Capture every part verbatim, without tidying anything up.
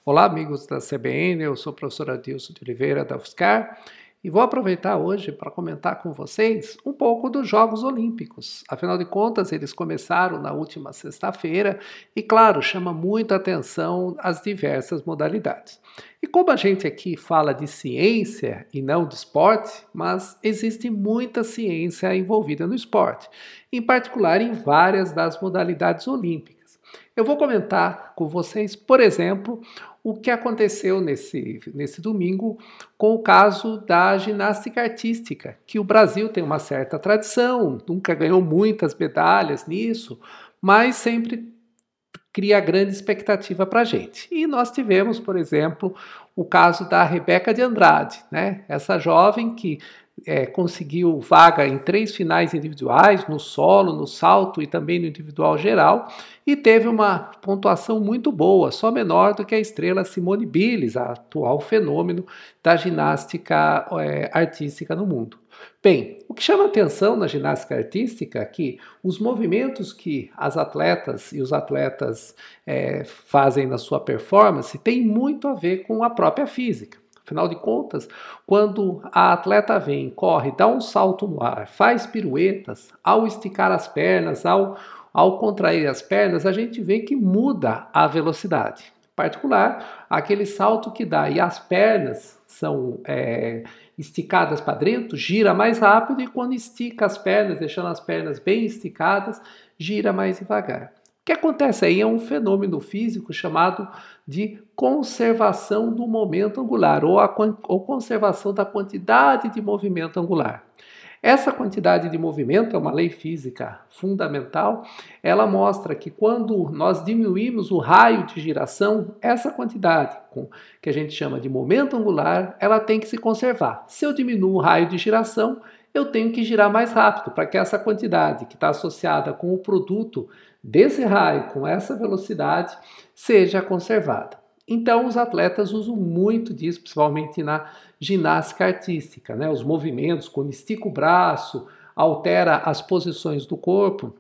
Olá, amigos da C B N, eu sou o professor Adilson de Oliveira da UFSCar e vou aproveitar hoje para comentar com vocês um pouco dos Jogos Olímpicos. Afinal de contas, eles começaram na última sexta-feira e, claro, chama muita atenção as diversas modalidades. E como a gente aqui fala de ciência e não de esporte, mas existe muita ciência envolvida no esporte, em particular em várias das modalidades olímpicas. Eu vou comentar com vocês, por exemplo, o que aconteceu nesse, nesse domingo com o caso da ginástica artística, que o Brasil tem uma certa tradição, nunca ganhou muitas medalhas nisso, mas sempre cria grande expectativa para a gente. E nós tivemos, por exemplo, o caso da Rebeca de Andrade, né? Essa jovem que é, conseguiu vaga em três finais individuais, no solo, no salto e também no individual geral, e teve uma pontuação muito boa, só menor do que a estrela Simone Biles, a atual fenômeno da ginástica é, artística no mundo. Bem, o que chama atenção na ginástica artística é que os movimentos que as atletas e os atletas é, fazem na sua performance têm muito a ver com a própria física. Afinal de contas, quando a atleta vem, corre, dá um salto no ar, faz piruetas, ao esticar as pernas, ao, ao contrair as pernas, a gente vê que muda a velocidade. Em particular, aquele salto que dá e as pernas são é, esticadas para dentro, gira mais rápido, e quando estica as pernas, deixando as pernas bem esticadas, gira mais devagar. O que acontece aí é um fenômeno físico chamado de conservação do momento angular, ou, a, ou conservação da quantidade de movimento angular. Essa quantidade de movimento é uma lei física fundamental. Ela mostra que quando nós diminuímos o raio de giração, essa quantidade, que a gente chama de momento angular, ela tem que se conservar. Se eu diminuo o raio de giração, eu tenho que girar mais rápido para que essa quantidade que está associada com o produto desse raio, com essa velocidade, seja conservada. Então, os atletas usam muito disso, principalmente na ginástica artística, né? Os movimentos, quando estica o braço, altera as posições do corpo,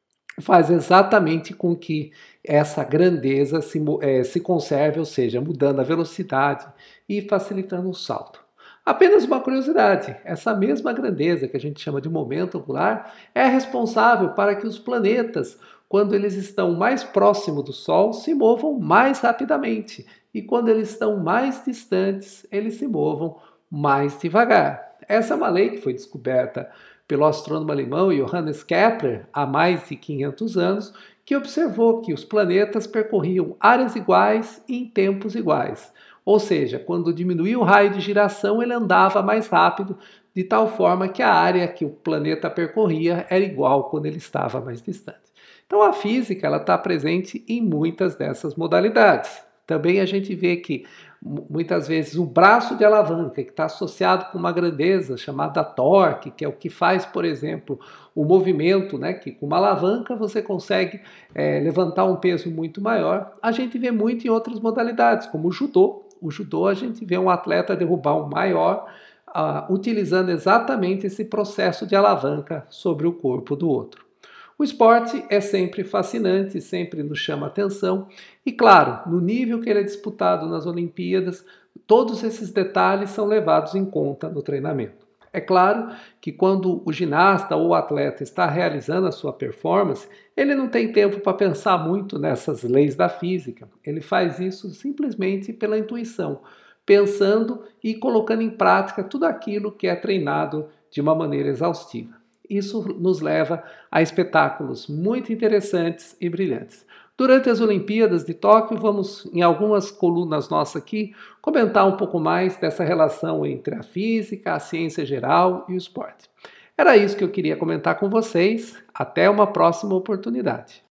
faz exatamente com que essa grandeza se, é, se conserve, ou seja, mudando a velocidade e facilitando o salto. Apenas uma curiosidade, essa mesma grandeza que a gente chama de momento angular é responsável para que os planetas, quando eles estão mais próximos do Sol, se movam mais rapidamente, e quando eles estão mais distantes, eles se movam mais devagar. Essa é uma lei que foi descoberta pelo astrônomo alemão Johannes Kepler há mais de quinhentos anos, que observou que os planetas percorriam áreas iguais e em tempos iguais. Ou seja, quando diminuía o raio de giração, ele andava mais rápido, de tal forma que a área que o planeta percorria era igual quando ele estava mais distante. Então a física está presente em muitas dessas modalidades. Também a gente vê que muitas vezes o braço de alavanca, que está associado com uma grandeza chamada torque, que é o que faz, por exemplo, o movimento, né, que com uma alavanca você consegue é, levantar um peso muito maior, a gente vê muito em outras modalidades, como o judô. O judô a gente vê um atleta derrubar um maior, uh, utilizando exatamente esse processo de alavanca sobre o corpo do outro. O esporte é sempre fascinante, sempre nos chama atenção e, claro, no nível que ele é disputado nas Olimpíadas, todos esses detalhes são levados em conta no treinamento. É claro que quando o ginasta ou o atleta está realizando a sua performance, ele não tem tempo para pensar muito nessas leis da física. Ele faz isso simplesmente pela intuição, pensando e colocando em prática tudo aquilo que é treinado de uma maneira exaustiva. Isso nos leva a espetáculos muito interessantes e brilhantes. Durante as Olimpíadas de Tóquio, vamos, em algumas colunas nossas aqui, comentar um pouco mais dessa relação entre a física, a ciência geral e o esporte. Era isso que eu queria comentar com vocês. Até uma próxima oportunidade.